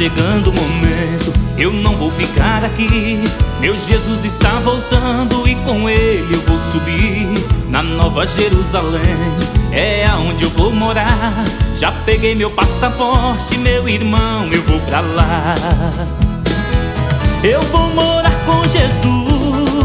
chegando o momento, eu não vou ficar aqui. Meu Jesus está voltando e com ele eu vou subir na Nova Jerusalém, é aonde eu vou morar. Já peguei meu passaporte, meu irmão, eu vou pra lá. Eu vou morar com Jesus,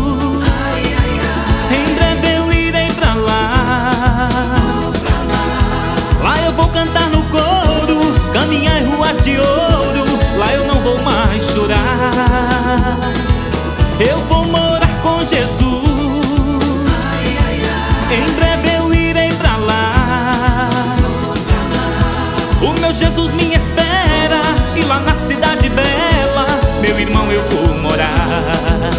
em breve eu irei pra lá. Lá eu vou cantar no coro, caminhar em ruas de ouro. Lá eu não vou mais chorar. Eu vou morar com Jesus, em breve eu irei pra lá. O meu Jesus me espera, e lá na cidade bela, meu irmão, eu vou morar.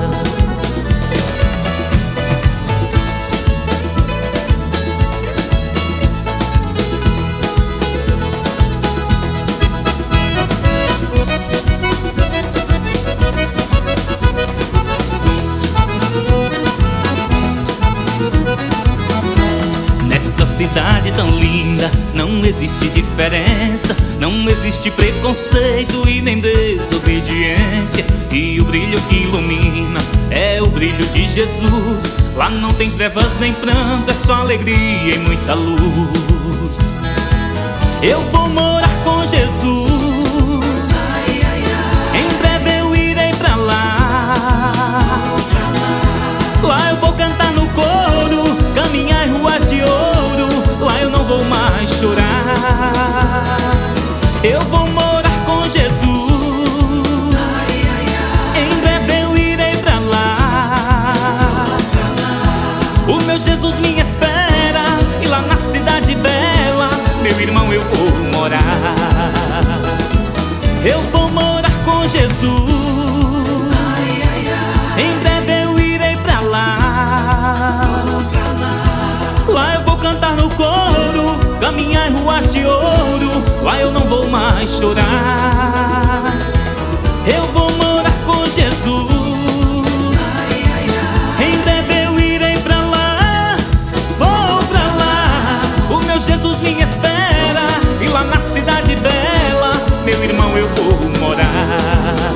Nesta cidade tão linda não existe diferença, não existe preconceito e nem desobediência. E o brilho que ilumina é o brilho de Jesus. Lá não tem trevas nem pranto, é só alegria e muita luz. Eu vou morar com Jesus, em breve eu irei pra lá. Lá eu vou cantar no coro, caminhar em ruas de ouro. Lá eu não vou mais chorar. Eu vou morar com Jesus, em breve eu irei pra lá. O meu Jesus me espera, e lá na cidade bela, meu irmão, eu vou morar. Eu vou morar com Jesus, em breve eu irei pra lá. Lá eu vou cantar no coro, caminhar em ruas de ouro. Lá eu não vou mais chorar. Eu vou morar com Jesus, em breve eu irei pra lá. Vou pra lá. O meu Jesus me espera, e lá na cidade bela, meu irmão, eu vou morar.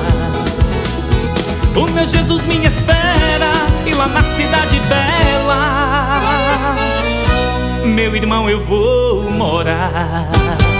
O meu Jesus me espera, e lá na cidade bela, meu irmão, eu vou morar.